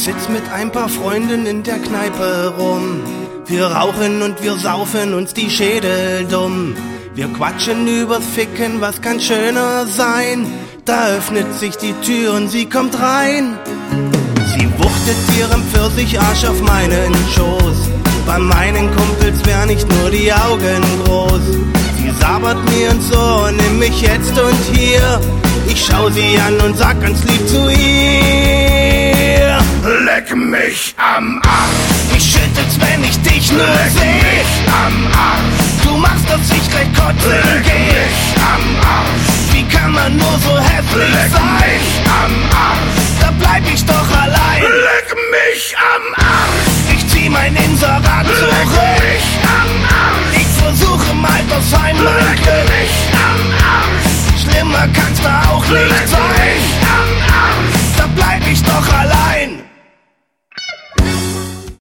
sitz mit ein paar Freunden in der Kneipe rum. Wir rauchen und wir saufen uns die Schädel dumm. Wir quatschen übers Ficken, was kann schöner sein? Da öffnet sich die Tür und sie kommt rein. Sie wuchtet ihrem Pfirsicharsch auf meinen Schoß. Bei meinen Kumpels wär nicht nur die Augen groß. Sie sabert mir ins Ohr, nimm mich jetzt und hier. Ich schau sie an und sag ganz lieb zu ihr: Leck mich am Arsch. Mich schüttelt's, wenn ich dich nur seh. Leck mich am Arsch. Du machst, dass ich gleich kotzen Leck geh. mich am Arsch. Wie kann man nur so hässlich Leck sein? mich am Arsch. Da bleib ich doch allein. Leck mich am Arsch. Ich zieh mein Inserat Leck zurück. mich am Arsch. Ich versuche mal das Heim mein Leck Glück. mich am Arsch. Schlimmer kann's da auch nicht sein.